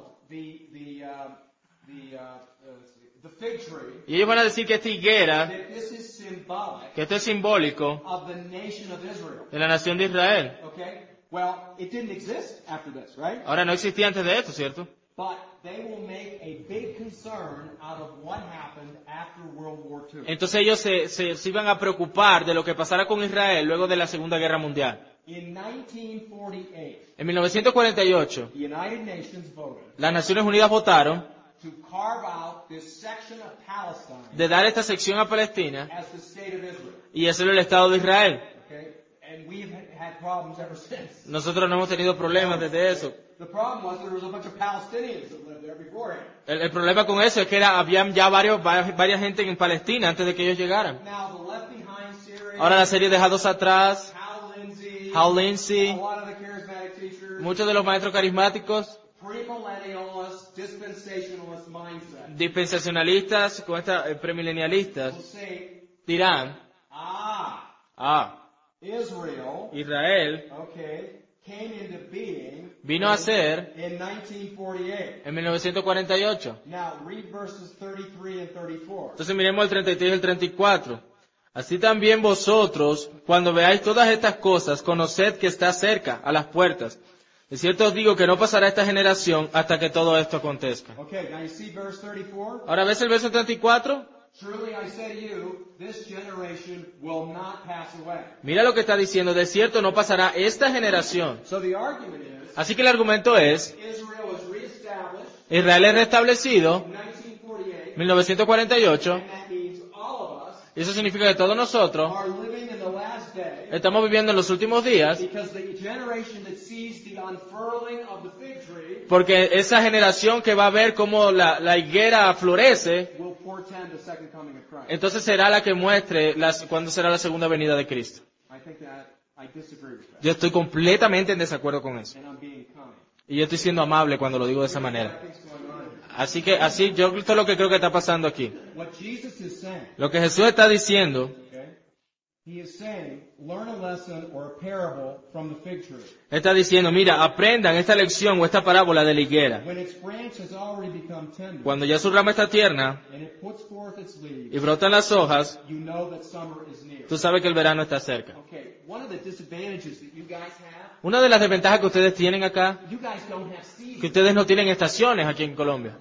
the fig tree, y ellos van a decir que esta higuera, that this is symbolic que esto es simbólico of the nation of Israel. de la nación de Israel. Okay? Well, it didn't exist after this, right? Ahora no existía antes de esto, ¿cierto? But they will make a big concern out of what happened after World War II. Entonces ellos se iban a preocupar de lo que pasara con Israel luego de la Segunda Guerra Mundial. In 1948, En 1948, the United Nations voted las Naciones Unidas votaron to carve out this section of Palestine de dar esta sección a Palestina as the state of Israel. y hacerlo el Estado de Israel. Okay? And we've had problems ever since. Nosotros no hemos tenido problemas desde eso. The problem was there was a bunch of Palestinians that lived there beforehand. El problema con eso es que habían ya varias gente en Palestina antes de que ellos llegaran. Now the Left Behind series, Ahora la serie Dejados atrás, Hal Lindsey, Hal Lindsey, a lot of the charismatic teachers muchos de los maestros carismáticos premillennialist, dispensationalist mindset Dispensacionalistas, con esta, will premilenialistas, say, dirán, Israel came into being vino a ser in 1948. en 1948. Now read verses 33 and 34. Entonces miremos el 33 y el 34. Así también vosotros, cuando veáis todas estas cosas, conoced que está cerca, a las puertas. De cierto os digo que no pasará esta generación hasta que todo esto acontezca. Okay, now you see verse 34? Ahora, ¿ves el verso 34? Truly I say to you, this generation will not pass away. Mira lo que está diciendo, de cierto no pasará esta generación. So the argument is, Así que el argumento es, Israel is reestablished Israel es restablecido, in 1948, 1948, and that means all of us y eso significa que todos nosotros are living in the last day, estamos viviendo en los últimos días, because the generation that sees the unfurling of the fig tree porque esa generación que va a ver cómo la higuera florece, will portend the second coming of Christ. entonces será la que muestre cuándo será la segunda venida de Cristo. I think that I disagree with that, Yo estoy completamente en desacuerdo con eso. and I'm being kind. Y yo estoy siendo amable cuando lo digo de esa manera. I think's going on. Así, yo esto es lo que creo que está pasando aquí. What Jesus is saying, Lo que Jesús está diciendo, okay, he is saying, learn a lesson or a parable from the fig tree. está diciendo, mira, aprendan esta lección o esta parábola de la higuera. When its branch has already become tender, Cuando ya su rama está tierna and it puts forth its leaves, y brotan las hojas, you know that summer is near. tú sabes que el verano está cerca. Okay, one of the disadvantages that you guys have, Una de las desventajas que ustedes tienen acá, you guys don't have seasons. que ustedes no tienen estaciones aquí en Colombia.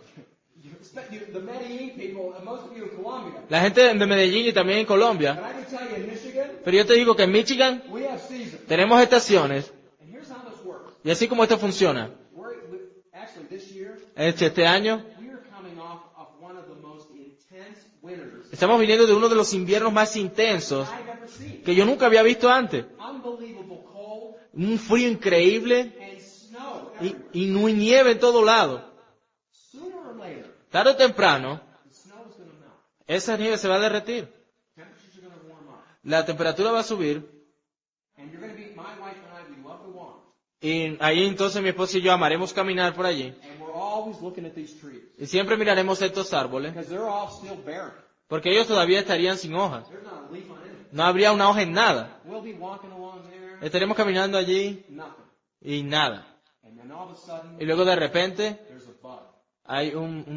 The Medellin people, and most of you in Colombia, La gente de Medellín y también en but Colombia, I can tell you in Michigan, pero yo te digo que en Michigan we have seasons. tenemos estaciones, And here's how this works. y así como esto funciona, Actually, this year, este año we are coming off of one of the most intense winters estamos viniendo de uno de los inviernos más intensos I've ever seen. que yo nunca había visto antes. Unbelievable cold Un frío increíble and snow y, everywhere. y no hay nieve en todo lado. Sooner or later, Tarde o temprano, the snow is going to melt. esa nieve se va a derretir. Temperatures are going to warm up. La temperatura va a subir And you're going to be, my wife and I, we love to walk. y ahí entonces mi esposo y yo amaremos caminar por allí. And we're always looking at these trees. Y siempre miraremos estos árboles Because they're all still barren. porque ellos todavía estarían sin hojas. There's not a leaf on any. No habría una hoja en nada. We'll be walking along there, Estaremos caminando allí nothing. y nada. And then all of a sudden, Y luego de repente there's a bug. hay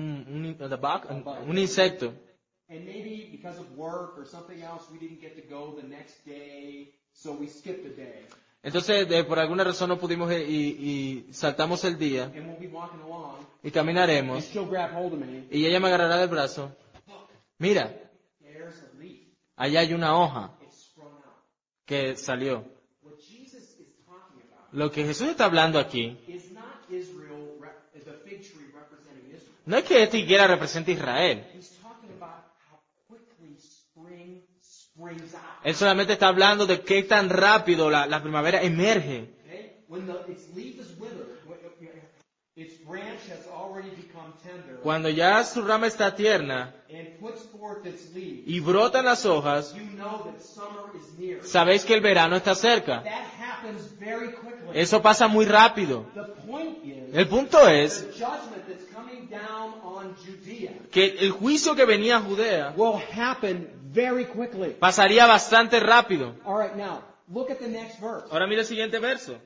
un insecto. And maybe because of work or something else, we didn't get to go the next day, so we skipped a day. Entonces, por alguna razón no pudimos ir y saltamos el día And we'll be walking along, y and caminaremos she'll grab hold of me. y ella me agarrará del brazo. Mira, There's a leaf. allá hay una hoja It's sprung out. que salió. What Jesus is talking about Lo que Jesús está hablando aquí is not Israel, the fig tree representing Israel. no es que esta higuera represente a Israel. He's talking about how quickly spring springs out. Él solamente está hablando de qué tan rápido la primavera emerge. Okay? When its leaf is withered, its branch has already become tender, Cuando ya su rama está tierna and puts forth its leaves, y brotan las hojas, you know that summer is near. sabéis que el verano está cerca. That happens very quickly. Eso pasa muy rápido. The point is, El punto es the judgment that's coming down on Judea que el juicio que venía a Judea will happen very quickly. pasaría bastante rápido. All right, now, look at the next verse. Ahora mira el siguiente verso.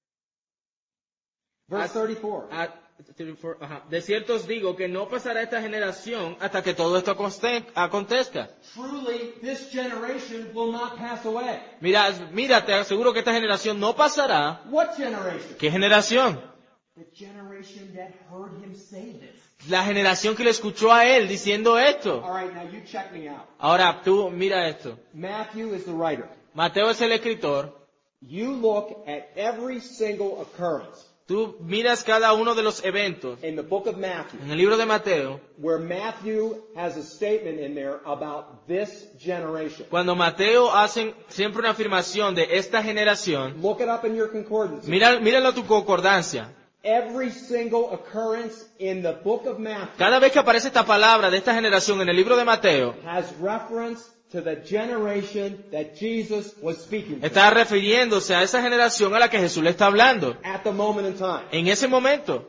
Verse 34. De cierto os digo que no pasará esta generación hasta que todo esto acontezca. Truly, this generation will not pass away. Mira, te aseguro que esta generación no pasará. What generation? ¿Qué generación? The generation that heard him say this. La generación que le escuchó a él diciendo esto. All right, now you check me out. Ahora tú mira esto. Matthew is the writer. Mateo es el escritor. You look at every single occurrence Tú miras cada uno de los eventos in the book of Matthew en el libro de Mateo. where Matthew has a statement in there about this generation. Cuando Mateo hace siempre una afirmación de esta generación, Look it up in your concordance. míralo tu concordancia. Every single occurrence in the book of Matthew Cada vez que aparece esta palabra de esta generación en el libro de Mateo, has reference to the generation that Jesus was speaking to está refiriéndose a esa generación a la que Jesús le está hablando. at the moment in time. En ese momento,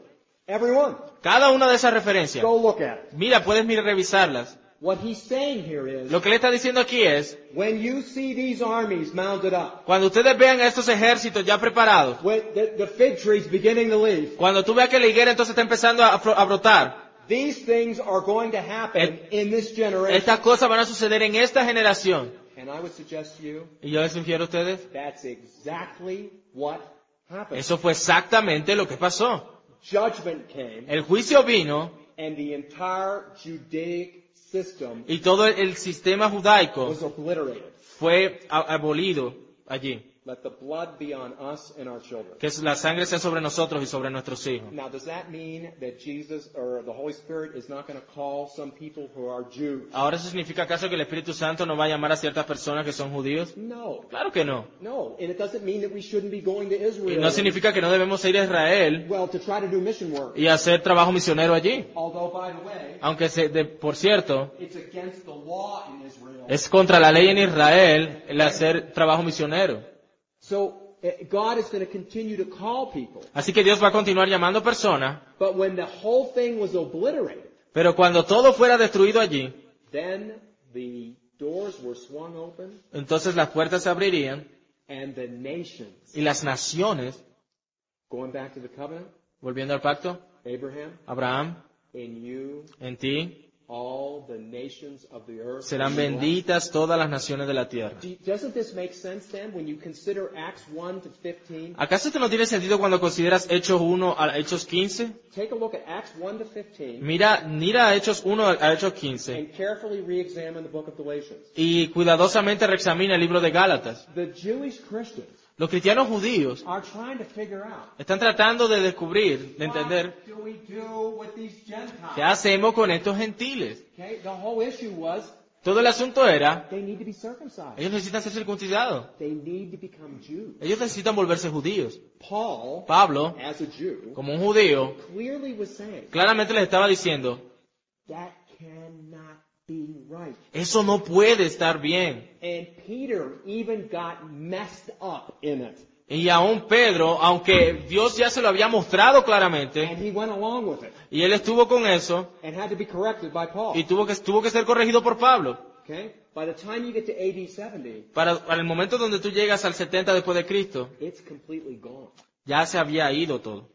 Every one. Cada una de esas referencias. Go look at it. Mira, puedes revisarlas. What he's saying here is, Lo que le está diciendo aquí es, when you see these armies mounted up, cuando ustedes vean a estos ejércitos ya preparados, when the fig tree's beginning to leaf, cuando tú veas que la higuera entonces está empezando a brotar, these things are going to happen in this generation. estas cosas van a suceder en esta generación. And I would suggest to you, Y yo les sugiero a ustedes, that's exactly what happened. eso fue exactamente lo que pasó. Judgment came, El juicio vino and the entire Judaic system y todo el sistema judaico was obliterated. fue abolido allí. Let the blood be on us and our children. Que la sangre sea sobre nosotros y sobre nuestros hijos. Now, does that mean that Jesus or the Holy Spirit is not going to call some people who are Jews? ¿Ahora eso significa acaso que el Espíritu Santo no va a llamar a ciertas personas que son judíos? No. Claro que no. No. And it doesn't mean that we shouldn't be going to Y Israel. no significa que no debemos ir a Israel Well, to try to do mission work. y hacer trabajo misionero allí. Although, by the way, Aunque, por cierto, it's against the law in Israel. es contra la ley en Israel el hacer trabajo misionero. So, God is going to continue to call people. Así que Dios va a continuar llamando personas, But when the whole thing was obliterated, pero cuando todo fuera destruido allí, then the doors were swung open entonces las puertas se abrirían and the nations, y las naciones, going back to the covenant, volviendo al pacto, Abraham, Abraham, in you, en ti, all the nations of the earth. serán benditas todas las naciones de la tierra. Doesn't this make sense then when you consider Acts 1 to 15? ¿Acaso esto no tiene sentido cuando consideras Hechos 1 a Hechos 15? Take a look at Acts 1 to 15 Mira Hechos 1 a Hechos 15 and carefully re-examine the book of Galatians. y cuidadosamente reexamina el libro de Gálatas. The Jewish Christians Los cristianos judíos are trying to figure out, están tratando de descubrir, de entender, what do we do with these Gentiles? ¿qué hacemos con estos gentiles? Okay, the whole issue was Todo el asunto era, they need to be circumcised. ellos necesitan ser circuncidados. They need to become Jews. Ellos necesitan volverse judíos. Paul, Pablo, as a Jew, como un judío, clearly was saying claramente les estaba diciendo, that cannot be right. eso no puede estar bien. And Peter even got messed up in it. Y aún Pedro, aunque Dios ya se lo había mostrado claramente, And he went along with it y él estuvo con eso, and had to be corrected by Paul. y tuvo que ser corregido por Pablo. Okay? By the time you get to AD 70, Para el momento donde tú llegas al 70 después de Cristo, it's completely gone. ya se había ido todo.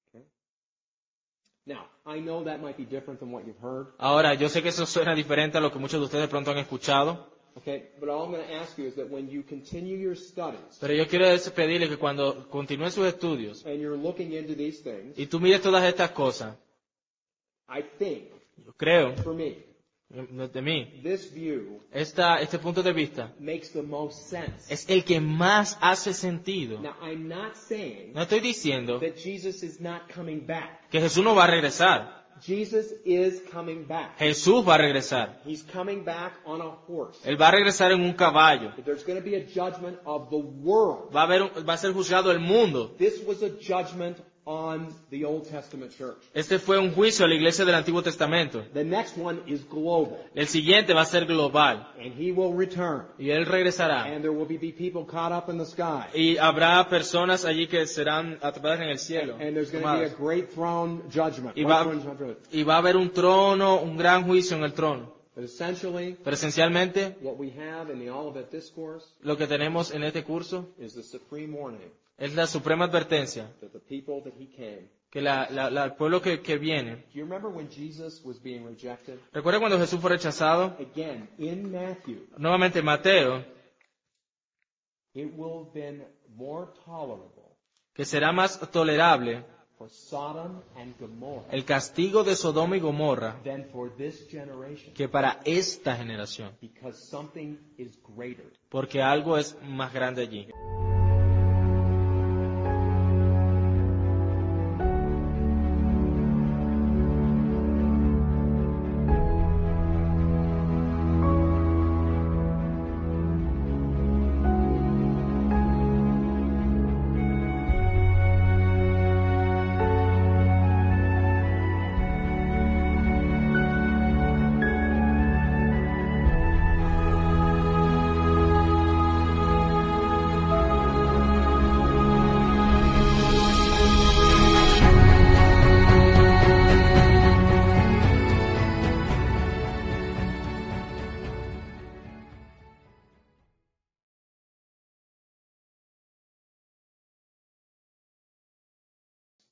Now, I know that might be different than what you've heard. Ahora, yo sé que eso suena diferente a lo que muchos de ustedes de pronto han escuchado, Okay? But all I'm going to ask you is that when you continue your studies pero yo quiero pedirle que cuando continúen sus estudios and you're looking into these things, y tú mires todas estas cosas, I think, yo creo, for me, de mí, this view este punto de vista makes the most sense. es el que más hace sentido. Now, I'm not saying No estoy diciendo that Jesus is not coming back. que Jesús no va a regresar. Jesus is coming back. Jesús va a regresar. He's coming back on a horse. Él va a regresar en un caballo. There's going to be a judgment of the world. Va a ser juzgado el mundo. This was a judgment on the Old Testament church. Este fue un juicio a la iglesia del Antiguo Testamento. The next one is global. El siguiente va a ser global. And he will return. Y Él regresará. And there will be people caught up in the sky. Y habrá personas allí que serán atrapadas en el cielo. And there's going to be a tomadas. great throne judgment. Y White va, throne judgment. y va a haber un trono, un gran juicio en el trono. But essentially, Pero esencialmente, what we have in the Olivet Discourse lo que tenemos en este curso is the supreme warning es la suprema advertencia that the people that he came. que el pueblo que viene. Do you remember when Jesus was being rejected? ¿Recuerda cuando Jesús fue rechazado? Again, in Matthew, Nuevamente Mateo, it will have been more tolerable que será más tolerable for Sodom and Gomorrah el castigo de Sodoma y Gomorra than for this generation, que para esta generación, because something is greater. porque algo es más grande allí.